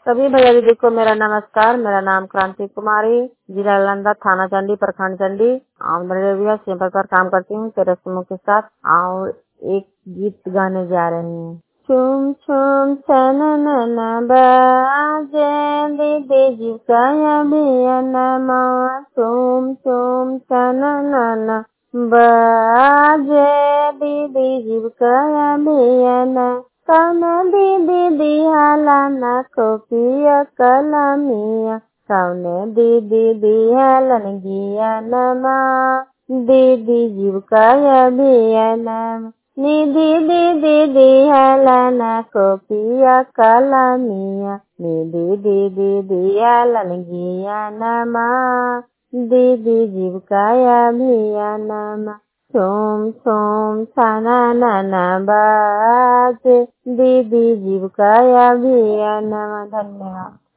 सभी भैया दीदी को मेरा नमस्कार। मेरा नाम क्रांति कुमारी, जिला नालंदा, थाना चंडी, प्रखंड चंडी, भैया सेंटर पर काम करती हूँ तेरे समूह के साथ। और एक गीत गाने जा रही हूँ। छुम छुम छननन बाजे दीदी जी का अभियानमा, छुम छुम छननन बाजे दीदी जी का अभियाना, कौन दीदी दिहाला न कोपिया कलमिया, कौन दीदी दिहालन गियानमा, दीदी जीव का अभियानमा, निधि दीदी दिहालन कोपिया कलमिया, निधि दीदी दिहालन गियानमा, दीदी जीव का अभियानमा, छुम छुम छननन बाजे दीदी जीव का अभियानमा। धन्यवाद।